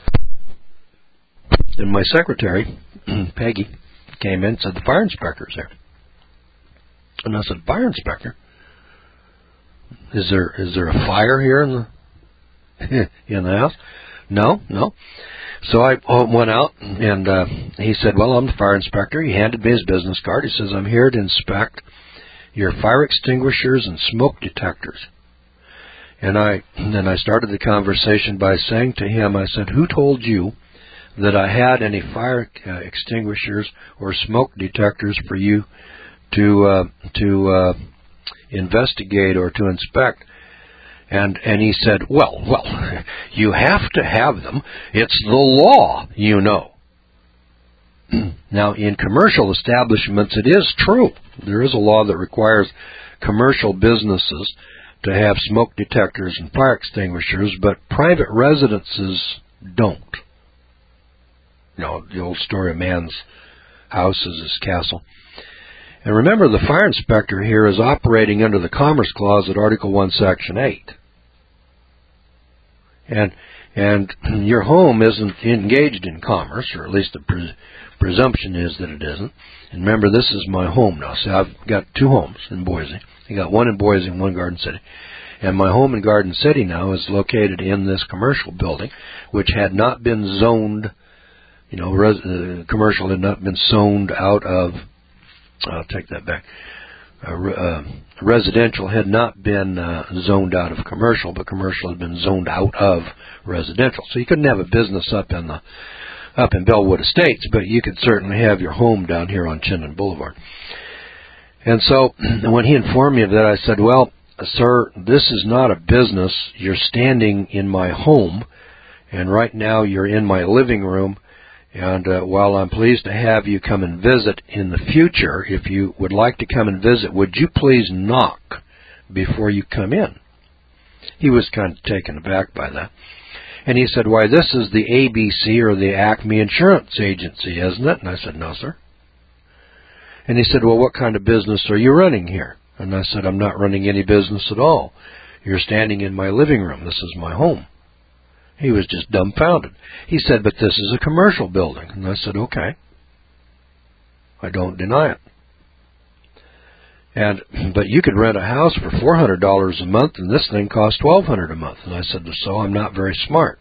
And my secretary, Peggy, came in and said, the fire inspector's there. And I said, fire inspector? Is there is there a fire here in the in the house? No, no. So I went out, and uh, he said, well, I'm the fire inspector. He handed me his business card. He says, I'm here to inspect your fire extinguishers and smoke detectors. And I and then I started the conversation by saying to him, I said, who told you that I had any fire uh, extinguishers or smoke detectors for you to uh, to uh, investigate or to inspect? And and he said, well, well, you have to have them. It's the law, you know. Now, in commercial establishments, it is true. There is a law that requires commercial businesses to have smoke detectors and fire extinguishers, but private residences don't. You know, the old story of man's house is his castle. And remember, the fire inspector here is operating under the Commerce Clause at Article one, Section eight. And and your home isn't engaged in commerce, or at least the pre- presumption is that it isn't. And remember, this is my home now. So I've got two homes in Boise. I got one in Boise and one in Garden City. And my home in Garden City now is located in this commercial building, which had not been zoned, you know, res- uh, commercial had not been zoned out of, I'll take that back, uh, re- uh, residential had not been uh, zoned out of commercial, but commercial had been zoned out of residential. So you couldn't have a business up in the up in Bellwood Estates, but you could certainly have your home down here on Chinden Boulevard. And so when he informed me of that, I said, well, sir, this is not a business. You're standing in my home, and right now you're in my living room. And uh, while I'm pleased to have you come and visit in the future, if you would like to come and visit, would you please knock before you come in? He was kind of taken aback by that. And he said, why, this is the A B C or the Acme Insurance Agency, isn't it? And I said, no, sir. And he said, well, what kind of business are you running here? And I said, I'm not running any business at all. You're standing in my living room. This is my home. He was just dumbfounded. He said, but this is a commercial building. And I said, okay. I don't deny it. And but you could rent a house for four hundred dollars a month, and this thing costs twelve hundred dollars a month. And I said, so I'm not very smart.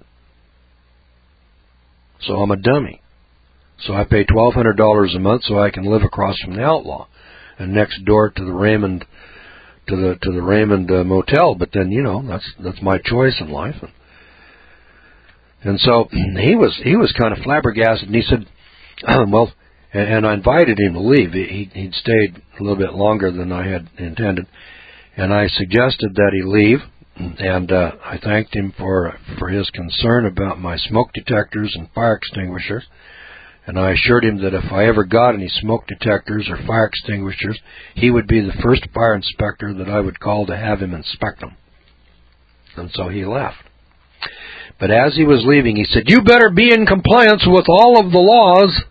So I'm a dummy. So I pay twelve hundred dollars a month so I can live across from the Outlaw and next door to the Raymond to the to the Raymond uh, Motel. But then, you know, that's that's my choice in life. And, and so he was he was kind of flabbergasted, and he said, well. And I invited him to leave. He, he'd stayed a little bit longer than I had intended. And I suggested that he leave. And uh, I thanked him for for his concern about my smoke detectors and fire extinguishers. And I assured him that if I ever got any smoke detectors or fire extinguishers, he would be the first fire inspector that I would call to have him inspect them. And so he left. But as he was leaving, he said, you better be in compliance with all of the laws.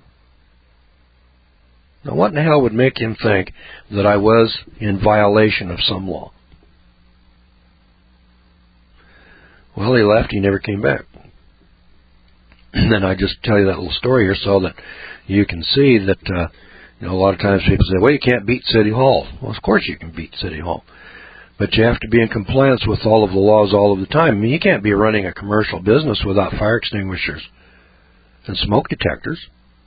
Now, what in the hell would make him think that I was in violation of some law? Well, he left. He never came back. And then I just tell you that little story here so that you can see that, uh, you know, a lot of times people say, well, you can't beat City Hall. Well, of course you can beat City Hall. But you have to be in compliance with all of the laws all of the time. I mean, you can't be running a commercial business without fire extinguishers and smoke detectors.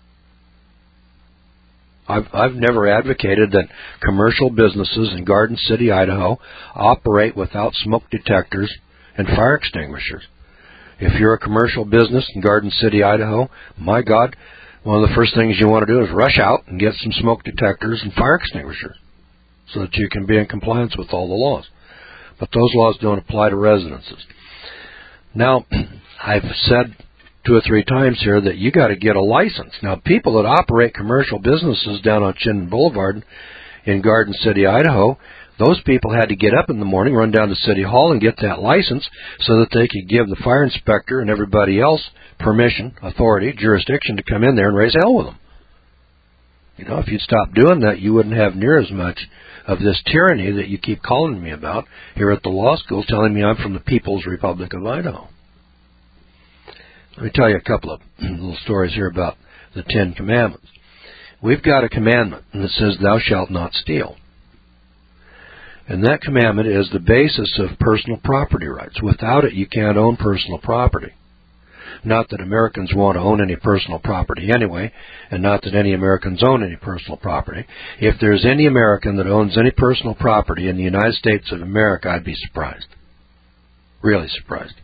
I've, I've never advocated that commercial businesses in Garden City, Idaho, operate without smoke detectors and fire extinguishers. If you're a commercial business in Garden City, Idaho, my God, one of the first things you want to do is rush out and get some smoke detectors and fire extinguishers so that you can be in compliance with all the laws. But those laws don't apply to residences. Now, I've said two or three times here that you got to get a license. Now, people that operate commercial businesses down on Chinden Boulevard in Garden City, Idaho, those people had to get up in the morning, run down to City Hall and get that license so that they could give the fire inspector and everybody else permission, authority, jurisdiction to come in there and raise hell with them. You know, if you'd stop doing that, you wouldn't have near as much of this tyranny that you keep calling me about here at the law school, telling me I'm from the People's Republic of Idaho. Let me tell you a couple of little stories here about the Ten Commandments. We've got a commandment that says, thou shalt not steal. And that commandment is the basis of personal property rights. Without it, you can't own personal property. Not that Americans want to own any personal property anyway, and not that any Americans own any personal property. If there's any American that owns any personal property in the United States of America, I'd be surprised. Really surprised.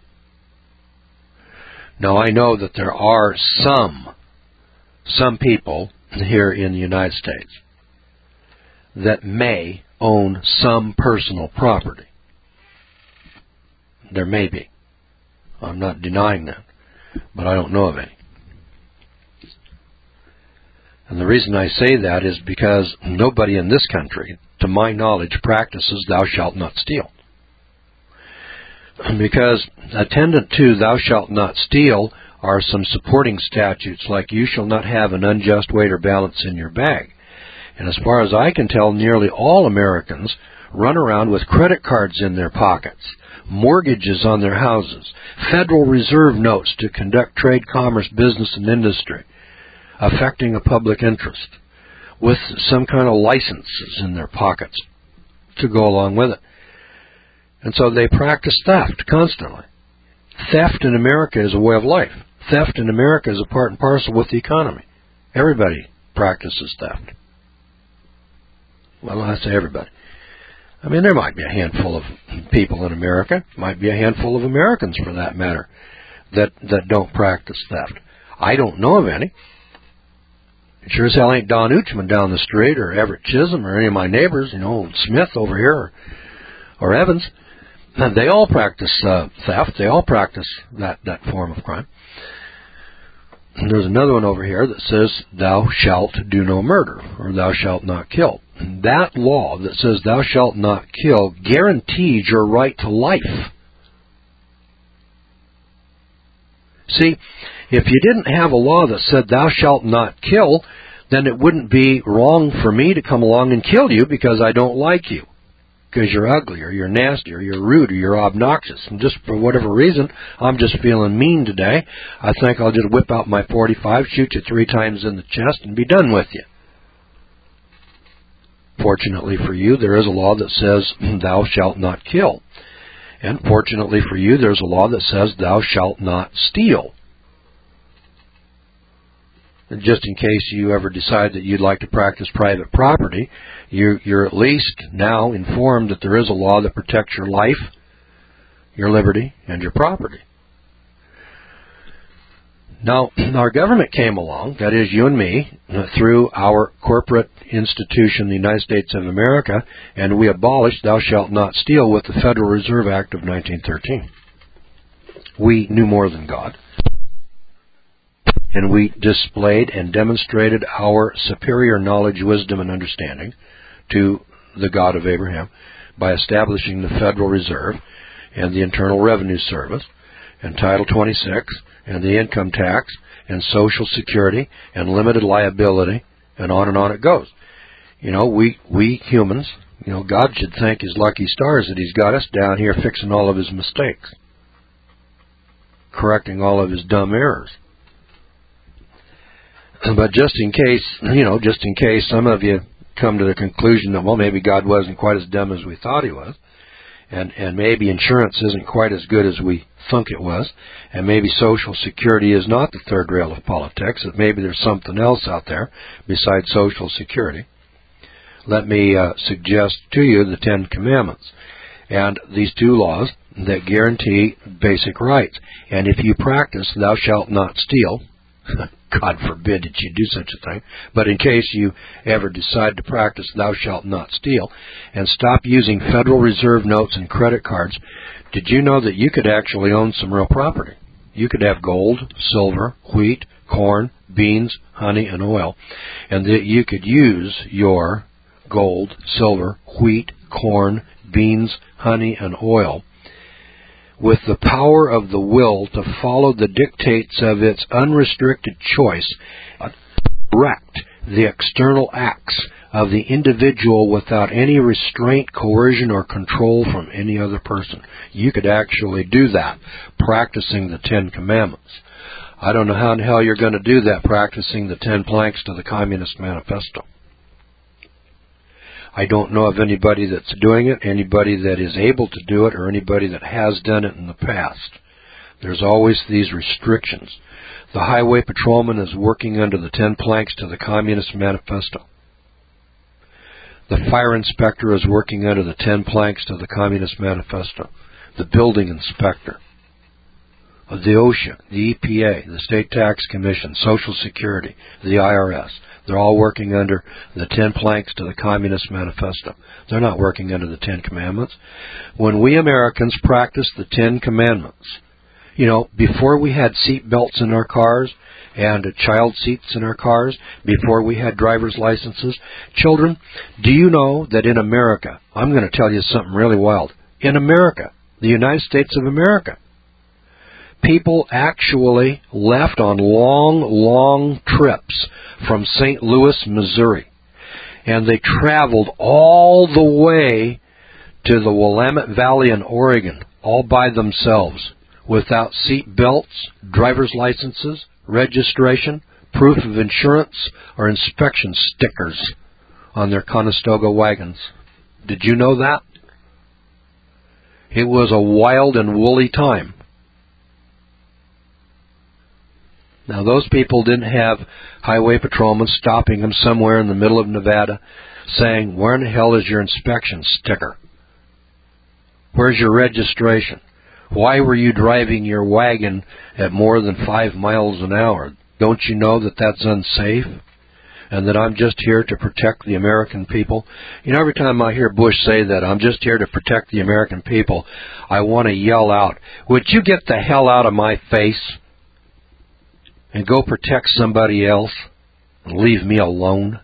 Now, I know that there are some, some people here in the United States that may own some personal property. There may be. I'm not denying that, but I don't know of any. And the reason I say that is because nobody in this country, to my knowledge, practices thou shalt not steal. Because attendant to thou shalt not steal are some supporting statutes like you shall not have an unjust weight or balance in your bag. And as far as I can tell, nearly all Americans run around with credit cards in their pockets, mortgages on their houses, Federal Reserve notes to conduct trade, commerce, business, and industry, affecting a public interest, with some kind of licenses in their pockets to go along with it. And so they practice theft constantly. Theft in America is a way of life. Theft in America is a part and parcel with the economy. Everybody practices theft. Well, I say everybody. I mean, there might be a handful of people in America, might be a handful of Americans for that matter, that, that don't practice theft. I don't know of any. It sure as hell ain't Don Uchman down the street, or Everett Chisholm, or any of my neighbors, you know, Smith over here, or, or Evans. And they all practice uh, theft. They all practice that, that form of crime. And there's another one over here that says, thou shalt do no murder, or thou shalt not kill. And that law that says thou shalt not kill guarantees your right to life. See, if you didn't have a law that said thou shalt not kill, then it wouldn't be wrong for me to come along and kill you because I don't like you. Because you're ugly, or you're nasty, or you're rude, or you're obnoxious. And just for whatever reason, I'm just feeling mean today. I think I'll just whip out my forty-five, shoot you three times in the chest, and be done with you. Fortunately for you, there is a law that says, thou shalt not kill. And fortunately for you, there's a law that says, thou shalt not steal. And just in case you ever decide that you'd like to practice private property, you, you're at least now informed that there is a law that protects your life, your liberty, and your property. Now, our government came along, that is you and me, through our corporate institution, the United States of America, and we abolished thou shalt not steal with the Federal Reserve Act of nineteen thirteen. We knew more than God. And we displayed and demonstrated our superior knowledge, wisdom, and understanding to the God of Abraham by establishing the Federal Reserve and the Internal Revenue Service and Title twenty-six and the income tax and Social Security and limited liability, and on and on it goes. You know, we, we humans, you know, God should thank his lucky stars that he's got us down here fixing all of his mistakes, correcting all of his dumb errors. But just in case, you know, just in case some of you come to the conclusion that, well, maybe God wasn't quite as dumb as we thought he was, and, and maybe insurance isn't quite as good as we think it was, and maybe Social Security is not the third rail of politics, that maybe there's something else out there besides Social Security, let me uh, suggest to you the Ten Commandments and these two laws that guarantee basic rights. And if you practice thou shalt not steal, God forbid that you do such a thing, but in case you ever decide to practice thou shalt not steal and stop using Federal Reserve notes and credit cards, did you know that you could actually own some real property? You could have gold, silver, wheat, corn, beans, honey, and oil, and that you could use your gold, silver, wheat, corn, beans, honey, and oil with the power of the will to follow the dictates of its unrestricted choice, direct the external acts of the individual without any restraint, coercion, or control from any other person. You could actually do that, practicing the Ten Commandments. I don't know how in hell you're going to do that practicing the ten planks to the Communist Manifesto. I don't know of anybody that's doing it, anybody that is able to do it, or anybody that has done it in the past. There's always these restrictions. The highway patrolman is working under the ten planks to the Communist Manifesto. The fire inspector is working under the ten planks to the Communist Manifesto. The building inspector, the OSHA, the E P A, the State Tax Commission, Social Security, the I R S. They're all working under the ten planks to the Communist Manifesto. They're not working under the Ten Commandments. When we Americans practice the Ten Commandments, you know, before we had seat belts in our cars and child seats in our cars, before we had driver's licenses, children, do you know that in America, I'm going to tell you something really wild, in America, the United States of America, people actually left on long, long trips from Saint Louis, Missouri, and they traveled all the way to the Willamette Valley in Oregon, all by themselves, without seat belts, driver's licenses, registration, proof of insurance, or inspection stickers on their Conestoga wagons. Did you know that? It was a wild and woolly time. Now, those people didn't have highway patrolmen stopping them somewhere in the middle of Nevada saying, where in the hell is your inspection sticker? Where's your registration? Why were you driving your wagon at more than five miles an hour? Don't you know that that's unsafe? And that I'm just here to protect the American people? You know, every time I hear Bush say that, I'm just here to protect the American people, I want to yell out, would you get the hell out of my face and go protect somebody else and leave me alone?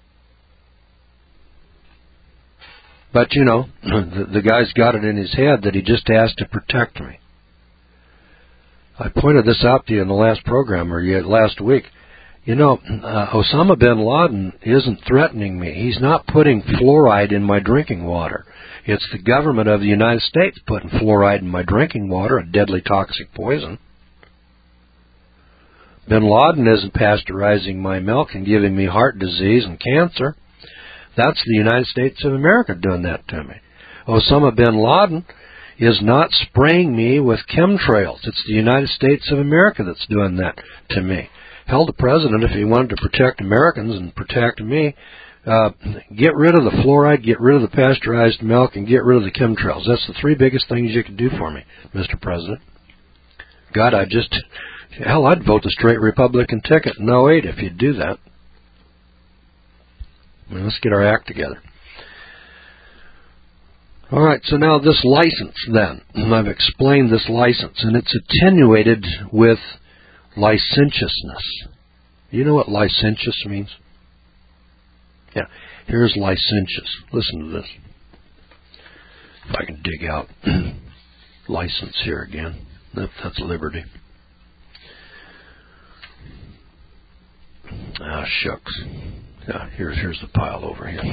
But, you know, the, the guy's got it in his head that he just has to protect me. I pointed this out to you in the last program, or yet last week. You know, uh, Osama bin Laden isn't threatening me. He's not putting fluoride in my drinking water. It's the government of the United States putting fluoride in my drinking water, a deadly toxic poison. Bin Laden isn't pasteurizing my milk and giving me heart disease and cancer. That's the United States of America doing that to me. Osama bin Laden is not spraying me with chemtrails. It's the United States of America that's doing that to me. Hell, the president, if he wanted to protect Americans and protect me, uh, get rid of the fluoride, get rid of the pasteurized milk, and get rid of the chemtrails. That's the three biggest things you could do for me, Mister President. God, I just... Hell, I'd vote the straight Republican ticket in oh eight if you'd do that. I mean, let's get our act together. All right, so now this license, then. I've explained this license, and it's attenuated with licentiousness. You know what licentious means? Yeah, here's licentious. Listen to this. If I can dig out license here again. Nope, that's liberty. Ah, shucks. Yeah, here's here's the pile over here.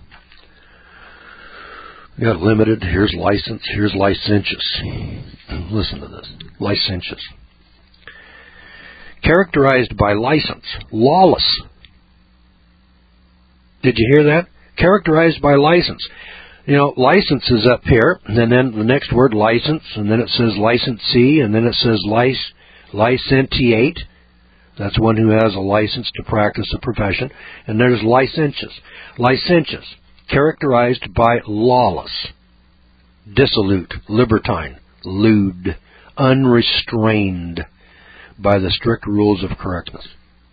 We got limited. Here's license. Here's licentious. Listen to this. Licentious. Characterized by license. Lawless. Did you hear that? Characterized by license. You know, license is up here, and then the next word, license, and then it says licensee, and then it says lic licentiate. That's one who has a license to practice a profession. And there's licentious. Licentious, characterized by lawless, dissolute, libertine, lewd, unrestrained by the strict rules of correctness.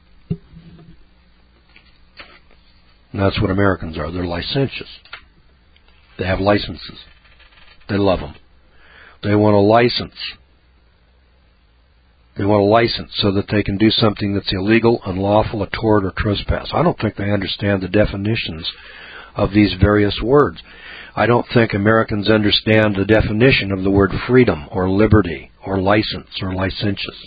And that's what Americans are. They're licentious. They have licenses. They love them. They want a license. They want a license so that they can do something that's illegal, unlawful, a tort, or trespass. I don't think they understand the definitions of these various words. I don't think Americans understand the definition of the word freedom, or liberty, or license, or licentious.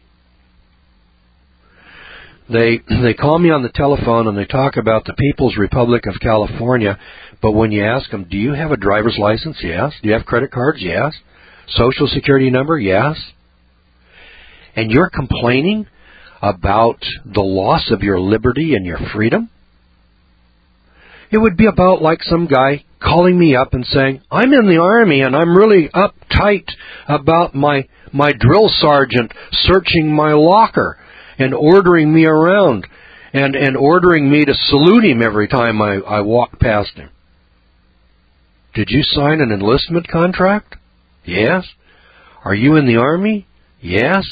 They they call me on the telephone and they talk about the People's Republic of California, but when you ask them, do you have a driver's license? Yes. Do you have credit cards? Yes. Social Security number? Yes. and you're complaining about the loss of your liberty and your freedom? It would be about like some guy calling me up and saying, I'm in the Army and I'm really uptight about my, my drill sergeant searching my locker and ordering me around and, and ordering me to salute him every time I, I walk past him. Did you sign an enlistment contract? Yes. Are you in the Army? Yes.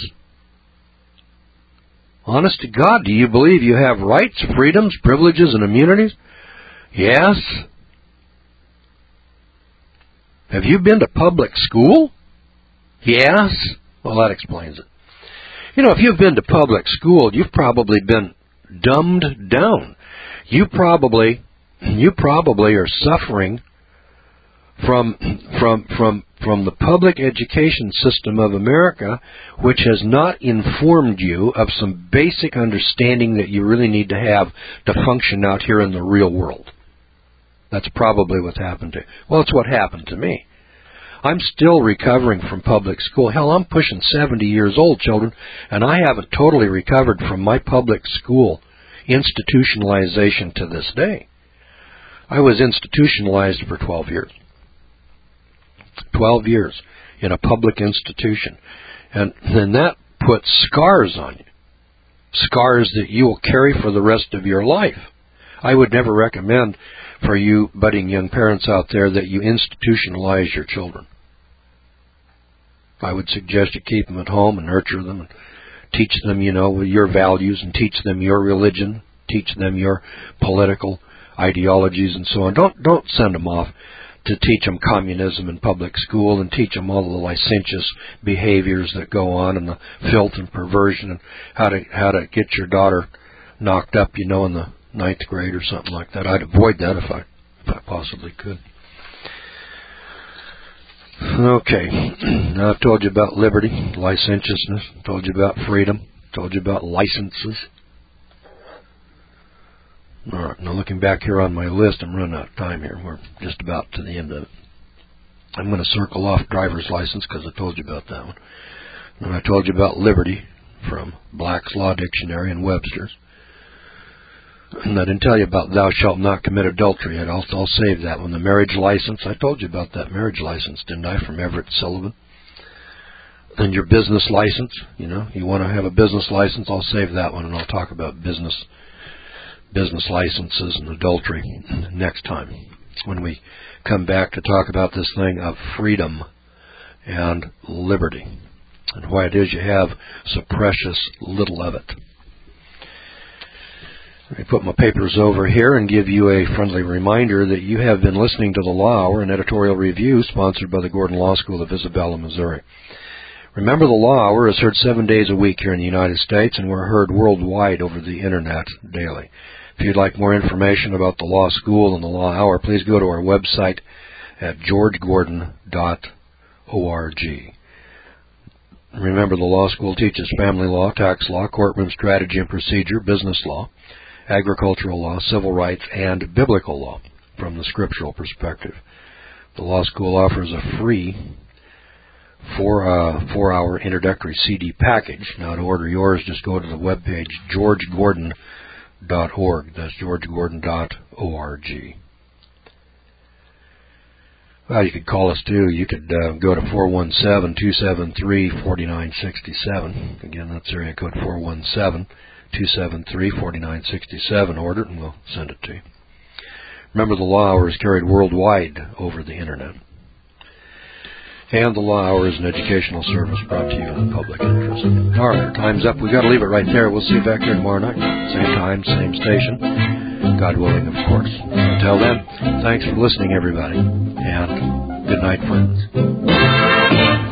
Honest to God, do you believe you have rights, freedoms, privileges, and immunities? Yes. Have you been to public school? Yes. Well, that explains it. You know, if you've been to public school, you've probably been dumbed down. You probably, you probably are suffering from, from, from, from the public education system of America, which has not informed you of some basic understanding that you really need to have to function out here in the real world. That's probably what happened to you. Well, it's what happened to me. I'm still recovering from public school. Hell, I'm pushing seventy years old, children, and I haven't totally recovered from my public school institutionalization to this day. I was institutionalized for twelve years. twelve years in a public institution. And then that puts scars on you. Scars that you will carry for the rest of your life. I would never recommend for you budding young parents out there that you institutionalize your children. I would suggest you keep them at home and nurture them and teach them, you know, your values and teach them your religion, teach them your political ideologies and so on. Don't don't send them off to teach them communism in public school and teach them all the licentious behaviors that go on and the filth and perversion and how to how to get your daughter knocked up, you know, in the ninth grade or something like that. I'd avoid that if I if I possibly could. Okay, now I've told you about liberty, licentiousness, told you about freedom, told you about licenses. All right, now looking back here on my list, I'm running out of time here. We're just about to the end of it. I'm going to circle off driver's license because I told you about that one. And I told you about liberty from Black's Law Dictionary and Webster's. And I didn't tell you about thou shalt not commit adultery yet. I'll, I'll save that one. The marriage license, I told you about that marriage license, didn't I, from Everett Sullivan? And your business license, you know, you want to have a business license, I'll save that one, and I'll talk about business business licenses and adultery next time when we come back to talk about this thing of freedom and liberty and why it is you have so precious little of it. Let me put my papers over here and give you a friendly reminder that you have been listening to the Law Hour, an editorial review sponsored by the Gordon Law School of Isabella, Missouri. Remember, the Law Hour is heard seven days a week here in the United States, and we're heard worldwide over the Internet daily. If you'd like more information about the Law School and the Law Hour, please go to our website at george gordon dot org. Remember, the Law School teaches family law, tax law, courtroom strategy and procedure, business law, agricultural law, civil rights, and biblical law from the scriptural perspective. The Law School offers a free four, uh, four-hour introductory C D package. Now, to order yours, just go to the webpage george gordon dot org. That's george gordon dot org. Well, you could call us, too. You could uh, go to four one seven, two seven three, four nine six seven. Again, that's area code four one seven, two seven three, four nine six seven. Order it, and we'll send it to you. Remember, the Law Hour is carried worldwide over the Internet. And the Law Hour is an educational service brought to you in the public interest. All right, our time's up. We've got to leave it right there. We'll see you back here tomorrow night. Same time, same station. God willing, of course. Until then, thanks for listening, everybody. And good night, friends.